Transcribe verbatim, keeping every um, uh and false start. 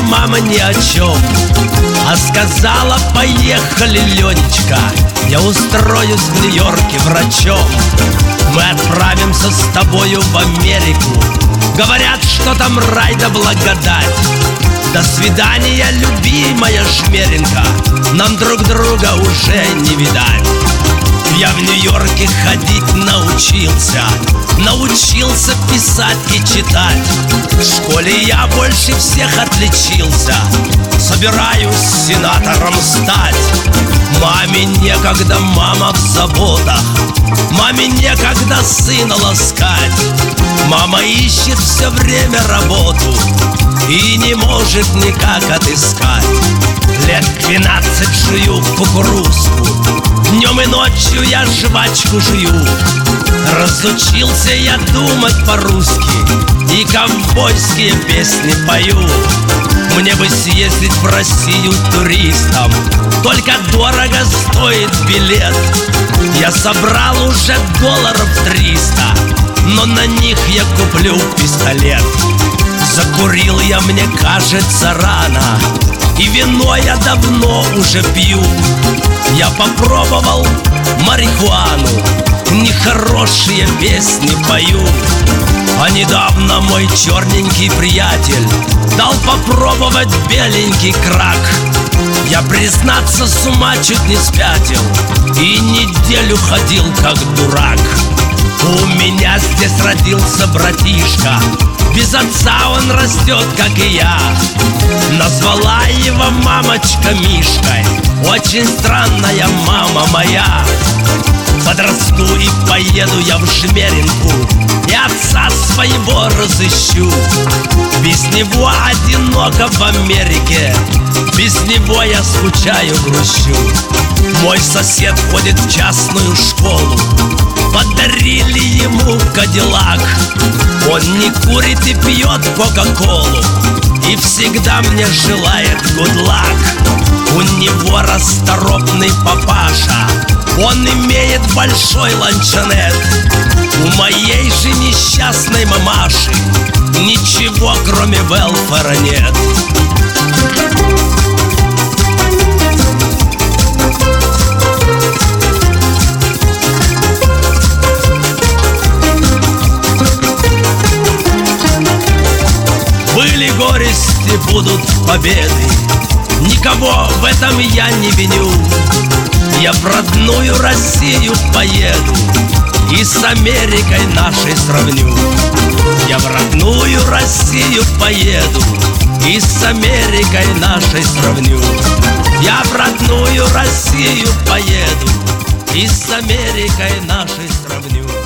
мама ни о чем, а сказала: поехали, Ленечка, я устроюсь в Нью-Йорке врачом. Мы отправимся с тобою в Америку, говорят, что там рай да благодать. До свидания, любимая Жмеренко, нам друг друга уже не видать. Я в Нью-Йорке ходить научился, научился писать и читать. В школе я больше всех отличился, собираюсь сенатором стать. Маме некогда, мама в заботах, маме некогда сына ласкать. Мама ищет все время работу и не может никак отыскать. Лет двенадцать жую кукурузку, днем и ночью я жвачку жую. Разучился я думать по-русски и ковбойские песни пою. Мне бы съездить в Россию туристом, только дорого стоит билет. Я собрал уже долларов триста, но на них я куплю пистолет. Закурил я, мне кажется, рано, и вино я давно уже пью. Я попробовал марихуану, нехорошие песни пою. А недавно мой черненький приятель дал попробовать беленький крак. Я, признаться, с ума чуть не спятил и неделю ходил как дурак. У меня здесь родился братишка, без отца он растет, как и я. Назвала его мамочка Мишкой, очень странная мама моя. Подрасту и поеду я в Жмеринку, и отца своего разыщу. Без него одиноко в Америке, без него я скучаю, грущу. Мой сосед ходит в частную школу, подарили ему Кадиллак. Он не курит и пьет кока-колу, и всегда мне желает good luck. У него расторопный папаша, он имеет большой ланчонет. У моей же несчастной мамаши ничего, кроме велфера, нет. Были горести, будут победы, никого в этом я не виню. Я в родную Россию поеду и с Америкой нашей сравню. Я в родную Россию поеду и с Америкой нашей сравню. Я в родную Россию поеду и с Америкой нашей сравню.